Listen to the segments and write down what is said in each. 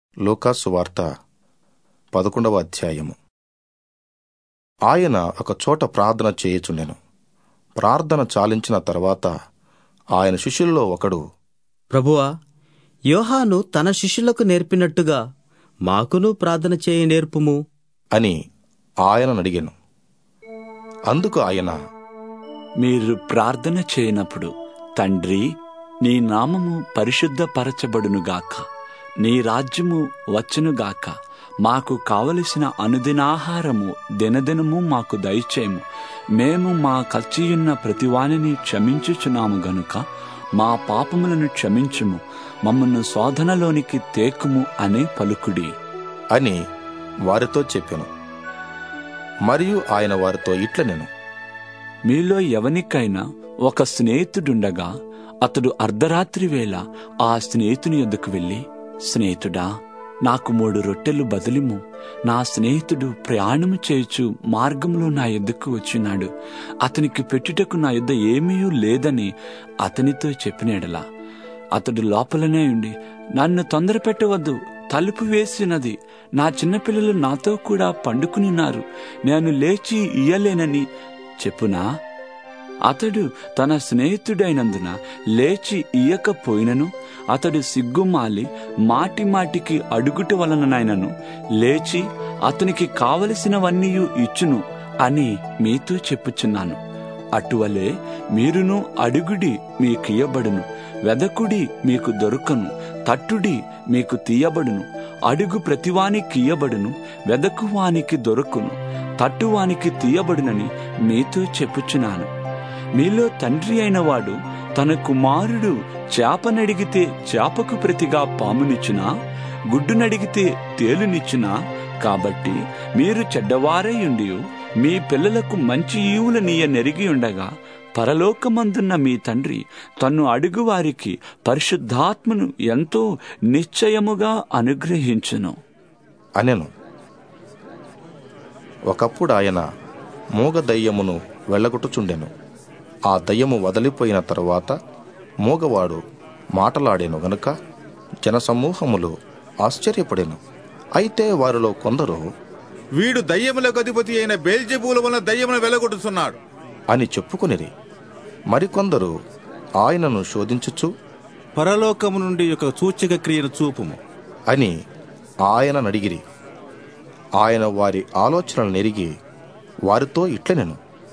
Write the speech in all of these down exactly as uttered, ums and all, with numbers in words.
లూకా సువార్త పదకొండవ అధ్యాయము. ఆయన ఒక చోట ప్రార్థన చేయుచుండెను. ప్రార్థన చాలించిన తర్వాత ఆయన శిష్యులలో ఒకడు, ప్రభువా, యోహాను తన శిష్యులకు నేర్పినట్టుగా మాకును ప్రార్థన చేయ నేర్పుము అని ఆయనను అడిగెను. అందుకు ఆయన, మీరు ప్రార్థన చేయనప్పుడు, తండ్రి, నీ నామము పరిశుద్ధపరచబడునుగాక, నీ రాజ్యము వచ్చునుగాక, మాకు కావలసిన అనుదినాహారము దినదినము మాకు దయచేయము, మేము మా కచ్చియున్న ప్రతివానిని క్షమించుచున్నాము గనుక మా పాపములను క్షమించుము, మమ్మను శోధనలోనికి తేకుము అనే పలుకుడి అని వారితో చెప్పెను. మరియు ఆయన వారితో ఇట్లనెను, మీలో ఎవనికైనా ఒక స్నేహితుడుండగా అతడు అర్ధరాత్రి వేళ ఆ స్నేహితుని యొద్దకు వెళ్ళి, స్నేహితుడా, నాకు మూడు రొట్టెలు బదులిము, నా స్నేహితుడు ప్రయాణము చేయుచు మార్గంలో నా యొద్దకు వచ్చినాడు, అతనికి పెట్టుటకు నా యొద్ద ఏమీ లేదని అతనితో చెప్పినడలా, అతడు లోపలనే ఉండి, నన్ను తొందర పెట్టవద్దు, తలుపు వేసినది, నా చిన్నపిల్లలు నాతో కూడా పండుకునిన్నారు, నేను లేచి ఇయ్యలేనని చెప్పునా? అతడు తన స్నేహితుడైనందున లేచి ఇయ్యకపోయినను అతడు సిగ్గుమాలి మాటి మాటికి అడుగుట వలననైనను లేచి అతనికి కావలసినవన్నీ ఇచ్చును అని మీతో చెప్పుచున్నాను. అటువలే మీరును అడుగుడి, మీకియ్యబడును, వెదకుడి, మీకు దొరకను, తట్టుడి, మీకు తీయబడును. అడుగు ప్రతివానికియ్యబడును, వెదకువానికి దొరకును, తట్టువానికి తీయబడునని మీతో చెప్పుచున్నాను. మీలో తండ్రి అయిన వాడు తన కుమారుడు చేపనడిగితే చేపకు ప్రతిగా పామునిచ్చునా, గుడ్డునడిగితే తేలునిచ్చునా? కాబట్టి మీరు చెడ్డవారయుండి మీ పిల్లలకు మంచి ఈవులనీయ నెరిగి ఉండగా, పరలోకమందున్న మీ తండ్రి తన్ను అడుగువారికి పరిశుద్ధాత్మను ఎంతో నిశ్చయముగా అనుగ్రహించును అనెను. ఒకప్పుడు ఆయన మూగ దయ్యమును వెళ్ళగొట్టుచుండెను. ఆ దయ్యము వదిలిపోయిన తరువాత మూగవాడు మాటలాడెను గనుక జనసమూహములు ఆశ్చర్యపడెను. అయితే వారిలో కొందరు, వీడు దయ్యములకు అధిపతి అయిన బెల్జెబూల వలన దయ్యమును వెళ్ళగొట్టుచున్నాడు అని చెప్పుకొనిరి. మరికొందరు ఆయనను శోధించుచు, పరలోకము నుండి ఒక సూచక క్రియను చూపుము అని ఆయనను అడిగిరి. ఆయన వారి ఆలోచనలు నెరిగి వారితో ఇట్లనెను,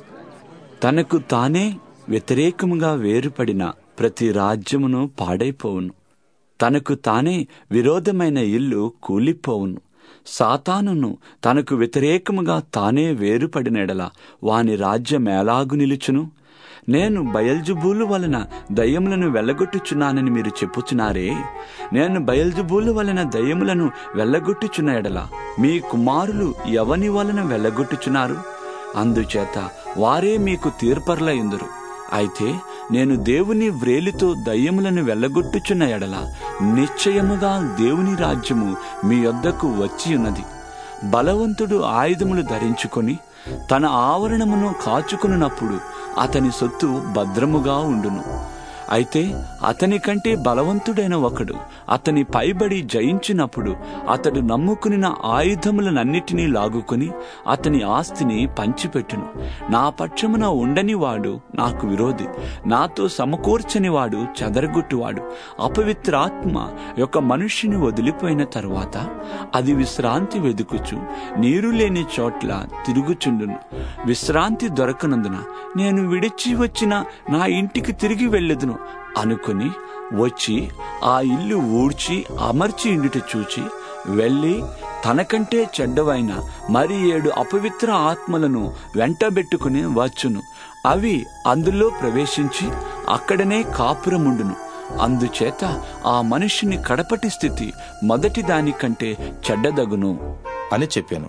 తనకు తానే వ్యతిరేకముగా వేరుపడిన ప్రతి రాజ్యమును పాడైపోవును, తనకు తానే విరోధమైన ఇల్లు కూలిపోవును. సాతానును తనకు వ్యతిరేకముగా తానే వేరుపడినెడల వాని రాజ్యం ఎలాగు నిలుచును? నేను బయల్జుబూలు వలన దయ్యములను వెళ్ళగొట్టుచున్నానని మీరు చెప్పుచున్నారే. నేను బయల్జుబూలు వలన దయ్యములను వెళ్ళగొట్టుచున్న ఎడల మీ కుమారులు ఎవని వలన వెళ్ళగొట్టుచున్నారు? అందుచేత వారే మీకు తీర్పర్లయుందురు. అయితే నేను దేవుని వ్రేలితో దయ్యములను వెళ్ళగొట్టుచున్న ఎడల నిశ్చయముగా దేవుని రాజ్యము మీ యొద్దకు వచ్చియున్నది. బలవంతుడు ఆయుధములు ధరించుకొని తన ఆవరణమును కాచుకున్నప్పుడు అతని సొత్తు భద్రముగా ఉండును. అయితే అతని కంటే బలవంతుడైన ఒకడు అతని పైబడి జయించినప్పుడు అతడు నమ్ముకునిన ఆయుధములనన్నిటినీ లాగుకొని అతని ఆస్తిని పంచిపెట్టును. నా పక్షమున ఉండని వాడు నాకు విరోధి, నాతో సమకూర్చని వాడు చెదరగొట్టువాడు. అపవిత్రాత్మ యొక్క మనుష్యుని వదిలిపోయిన తరువాత అది విశ్రాంతి వెదుకుచు నీరు లేని చోట్ల తిరుగుచుండును. విశ్రాంతి దొరకనందున నేను విడిచి వచ్చిన నా ఇంటికి తిరిగి వెళ్ళెదును అనుకుని వచ్చి ఆ ఇల్లు ఊడ్చి అమర్చి ఇండుట చూచి వెళ్ళి తనకంటే చెడ్డవైన మరి ఏడు అపవిత్ర ఆత్మలను వెంటబెట్టుకుని వచ్చును. అవి అందులో ప్రవేశించి అక్కడనే కాపురముండును. అందుచేత ఆ మనిషిని కడపటి స్థితి మొదటి దానికంటే చెడ్డదగును అని చెప్పాను.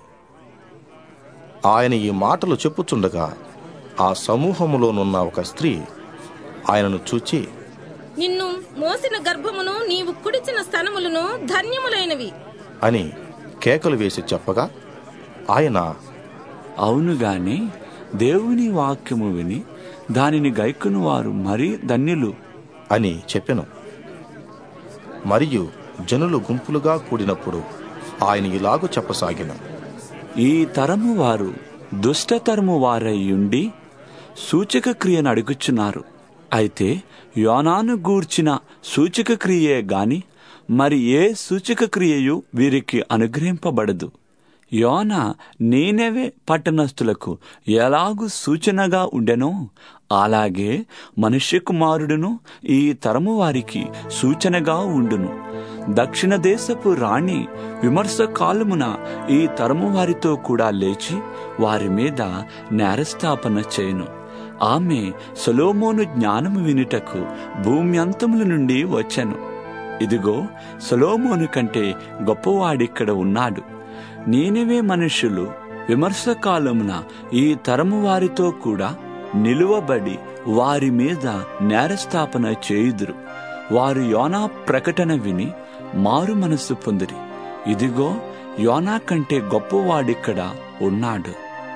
ఆయన ఈ మాటలు చెప్పుచుండగా ఆ సమూహములోనున్న ఒక స్త్రీ ఆయనను చూచి, నిన్ను మోసిన గర్భమును నీవు కుడిచిన స్తనములను ధన్యములైనవి అని కేకలు వేసి చెప్పగా ఆయన, అవునుగాని దేవుని వాక్యము విని దానిని గైకొను వారు మరీ ధన్యులు అని చెప్పెను. మరియు జనులు గుంపులుగా కూడినప్పుడు ఆయన ఇలాగు చెప్పసాగిన, ఈ తరము వారు దుష్టతరము వారై ఉండి సూచక క్రియను అడుగుచున్నారు. అయితే యోనాను గూర్చిన సూచక క్రియే గాని మరి ఏ సూచక క్రియయు వీరికి అనుగ్రహింపబడదు. యోన నీనెవె పట్టణస్థులకు ఎలాగు సూచనగా ఉండెనో అలాగే మనుష్య కుమారుడును ఈ తరము వారికి సూచనగా ఉండును. దక్షిణ దేశపు రాణి విమర్శ కాలమున ఈ తరము వారితో కూడా లేచి వారి మీద నేరస్థాపన చేయును. ఆమె సొలొమోను జ్ఞానము వినుటకు భూమి అంతముల నుండి వచ్చెను. ఇదిగో, సొలొమోను కంటే గొప్పవాడిక్కడ ఉన్నాడు. నీనెవె మనుషులు విమర్శ కాలమున ఈ తరము వారితో కూడా నిలువబడి వారి మీద నేరస్థాపన చేయుదురు. వారు యోనా ప్రకటన విని మారు మనస్సు పొందిరి. ఇదిగో, యోనా కంటే గొప్పవాడిక్కడ ఉన్నాడు.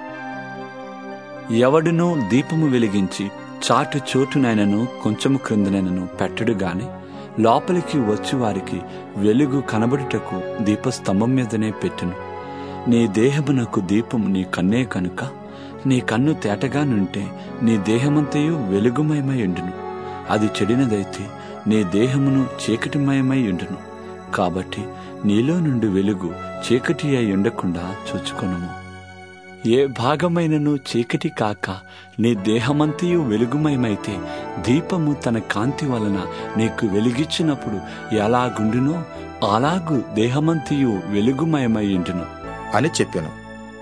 ఎవడునూ దీపము వెలిగించి చాటు చోటునైనను కొంచెము క్రిందనైనను పెట్టడు గాని లోపలికి వచ్చి వారికి వెలుగు కనబడుటకు దీపస్తంభం మీదనే పెట్టును. నీ దేహమునకు దీపము నీ కన్నే కనుక నీ కన్ను తేటగా నుంటే నీ దేహమంతయు వెలుగుమయమై ఉండును. అది చెడినదైతే నీ దేహమును చీకటిమయమై ఉండును. కాబట్టి నీలో నుండి వెలుగు చీకటి అయి ఉండకుండా చూచుకొనుము. ఏ భాగమైనను చీకటి కాక నీ దేహమంతయు వెలుగుమయమైతే దీపము తన కాంతి వలన నీకు వెలిగించినప్పుడు ఎలాగుండునో అలాగు దేహమంతయు వెలుగుమయమై ఉండును అని చెప్పాను.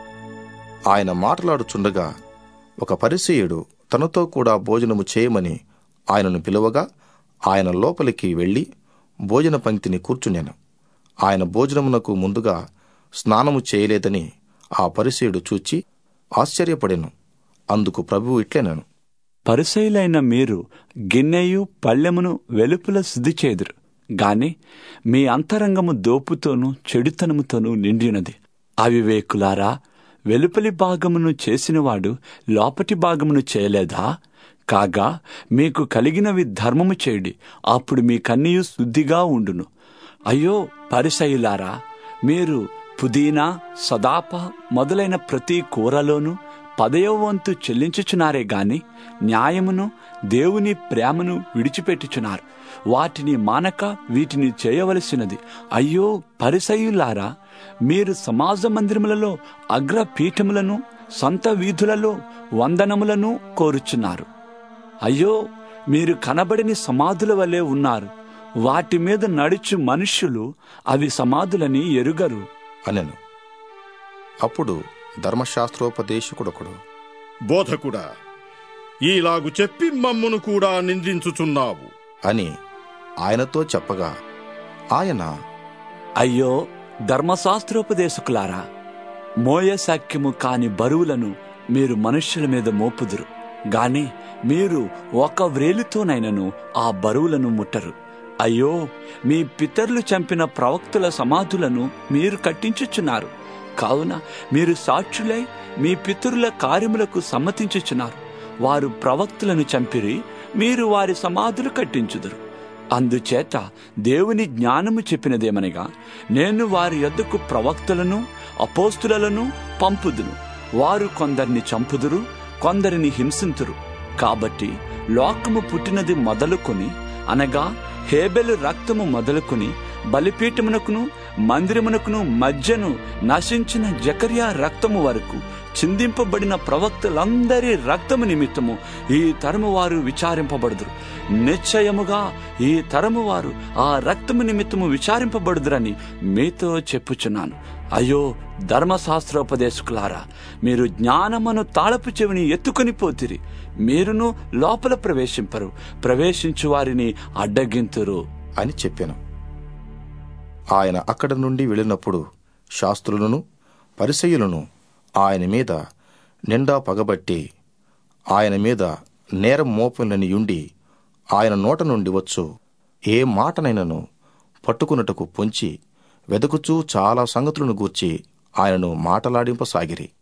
ఆయన మాట్లాడుచుండగా ఒక పరిసయ్యుడు తనతో కూడా భోజనము చేయమని ఆయనను పిలువగా ఆయన లోపలికి వెళ్లి భోజన పంక్తిని కూర్చున్నాను. ఆయన భోజనమునకు ముందుగా స్నానము చేయలేదని ఆ పరిసయ్యుడు చూచి ఆశ్చర్యపడెను. అందుకు ప్రభువు ఇట్లెనను, పరిసయ్యులైన మీరు గిన్నెయు పళ్ళెమును వెలుపల శుద్ధి చేదురు గాని మీ అంతరంగము దోపుతోనూ చెడుతనముతోనూ నిండినది. అవివేకులారా, వెలుపలి భాగమును చేసినవాడు లోపటి భాగమును చేయలేదా? కాగా మీకు కలిగినవి ధర్మము చేయుడి, అప్పుడు మీ కన్నీయు శుద్ధిగా ఉండును. అయ్యో పరిసయ్యులారా, మీరు పుదీనా సదాప మొదలైన ప్రతి కూరలోనూ పదయో వంతు చెల్లించుచున్నారే గాని న్యాయమును దేవుని ప్రేమను విడిచిపెట్టుచున్నారు. వాటిని మానక వీటిని చేయవలసినది. అయ్యో పరిసయ్యులారా, మీరు సమాజ మందిరములలో అగ్రపీఠములను సంత వీధులలో వందనములను కోరుచున్నారు. అయ్యో, మీరు కనబడని సమాధుల వలె ఉన్నారు. వాటి మీద నడుచు మనుష్యులు అవి సమాధులని ఎరుగరు అనెను. అప్పుడు ధర్మశాస్త్రోపదేశకుడొకడు, బోధకుడా, ఈలాగు చెప్పి మమ్మును కూడా నిందించుచున్నావు అని ఆయనతో చెప్పగా ఆయన, అయ్యో ధర్మశాస్త్రోపదేశకులారా, మోయశాక్యము కాని బరువులను మీరు మనుష్యుల మీద మోపుదురు గాని మీరు ఒక వ్రేలితోనైనను ఆ బరువులను ముట్టరు. అయ్యో, మీ పితరులు చంపిన ప్రవక్తల సమాధులను మీరు కట్టించుచున్నారు. కావున మీరు సాక్షులై మీ పితరుల కార్యములకు సమ్మతించుచున్నారు. వారు ప్రవక్తలను చంపిరి, మీరు వారి సమాధులు కట్టించుదురు. అందుచేత దేవుని జ్ఞానము చెప్పినదేమనగా, నేను వారి యొద్దకు ప్రవక్తలను అపోస్తులను పంపుదును. వారు కొందరిని చంపుదురు, కొందరిని హింసింతురు. కాబట్టి లోకము పుట్టినది మొదలుకొని, అనగా హేబెలు రక్తము మొదలుకొని బలిపీఠమునకును మందిరమునకును మధ్యను నశించిన జకర్యా రక్తము వరకు చిందింపబడిన ప్రవక్తలందరి రక్తము నిమిత్తము ఈ తరము వారు విచారింపబడుదురు. నిశ్చయముగా ఈ తరము వారు ఆ రక్తము నిమిత్తము విచారింపబడుదురని మీతో చెప్పుచున్నాను. అయ్యో ధర్మశాస్త్రోపదేశకులారా, మీరు జ్ఞానమును తాళపు చెవిని ఎత్తుకొని పోతిరి. మీరును లోపల ప్రవేశింపరు, ప్రవేశించు వారిని అడ్డగింతురు అని చెప్పాను. ఆయన అక్కడ నుండి వెళ్ళినప్పుడు శాస్త్రులను పరిసయ్యులను ఆయన మీద నిండా పగబట్టి ఆయన మీద నేరం మోపుననియుండి ఆయన నోట నుండి వచ్చు ఏ మాటనైనను పట్టుకున్నటకు పొంచి వెదకుచూ చాలా సంగతులను గూర్చి ఆయనను మాటలాడింపసాగిరి.